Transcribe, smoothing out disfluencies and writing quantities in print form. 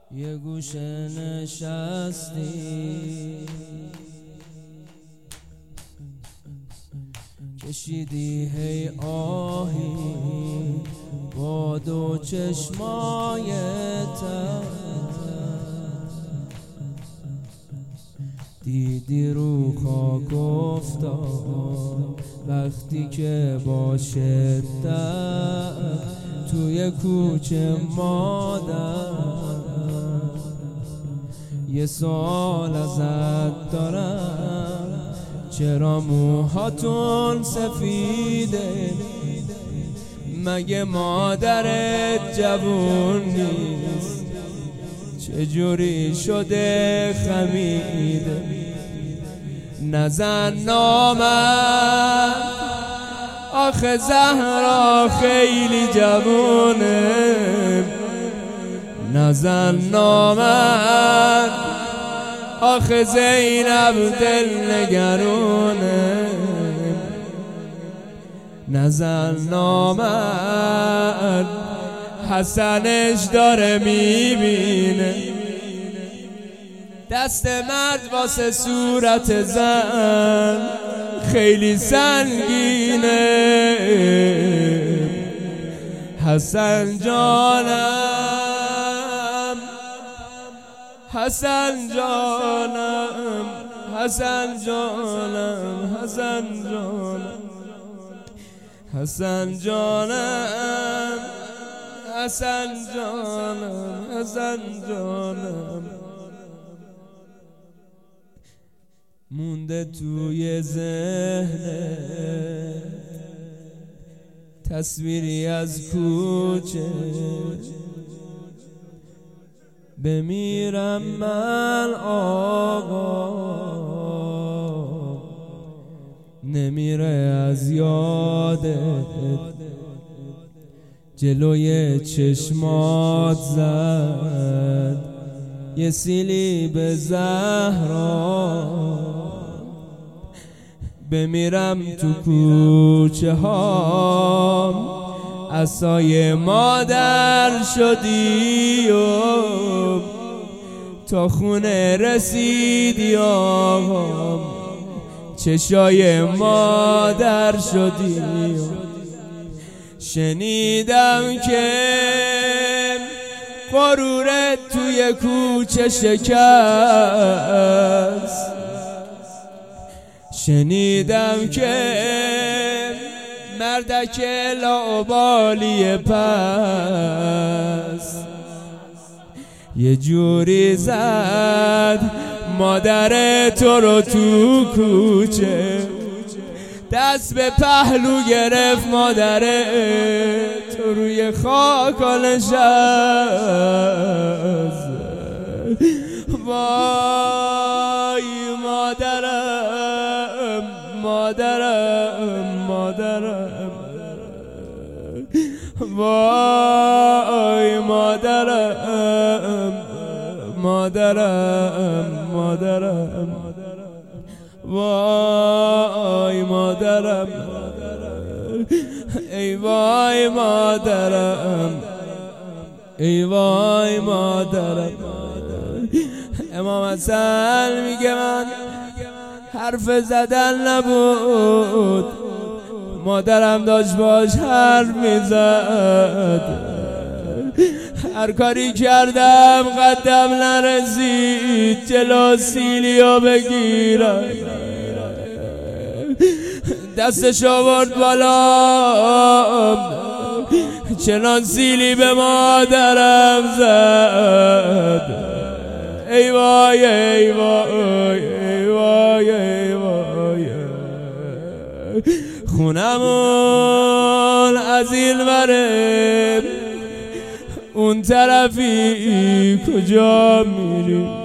یه گوشه نشستی کشیدی هی آهی با دو چشمای تر، دیدی رو خاک افتاد وقتی که با شدت توی کوچه مادر. یه سوال ازت دارم، چرا موهاتون سفیده؟ مگه مادرت جوون نیست؟ چجوری شده خمیده؟ نزن نامم، آخه زهرا خیلی جوونه. نزن نامم، آخه زینب دل نگرونه. نزن نامم، حسنش داره میبینه. دست مرد واسه صورت زن خیلی سنگینه. حسن جانم، حسن جانم، حسن جانم، حسن جانم، حسن جانم، حسن جانم، حسن جانم. مونده توی ذهنه تصویری از کوچه، بمیرم من آقا نمیره از یادت. جلوی چشمات زد یه سیلی به زهرا، بمیرم تو کوچه هام عصای مادر شدی و تا خونه رسیدی آقام چشای مادر شدی. شنیدم که غرورت توی کوچه شکست، شنیدم که مردک لاابالی پس یه جوری زد مادر تو رو تو کوچه، دست به پهلو گرفت مادر تو روی خاک نشست. وای مادرم، مادرم، مادرم، وای مادرم، مادرم، مادرم، وای مادرم، ای وای مادرم، ای وای مادرم. امام حسن میگه من حرف زدن نبود، مادرم داشت باش حرف میزد. هر کاری کردم قدم نرسید جلو سیلیو بگیرم، دستش آورد بالا چنان سیلی به مادرم زد. ای وای ای وای ای وای ای وای، خونمون از این وره اون طرفی کجا میری؟